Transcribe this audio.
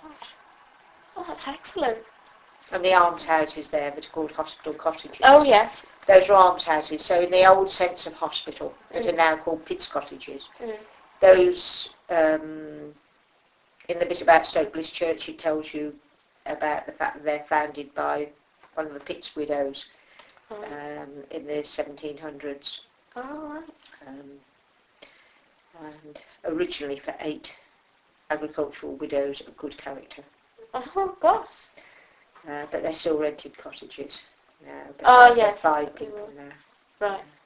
gosh. Oh, that's excellent. And the almshouses there that are called hospital cottages. Oh, yes. Those are almshouses. So in the old sense of hospital, that are now called Pitts cottages, those, in the bit about Stoke Bliss Church, it tells you about the fact that they're founded by one of the Pitts widows in the 1700s. Oh, right. And originally for 8 agricultural widows of good character. Oh, gosh. But they're still rented cottages now. Oh, yes. 5 people now. Right.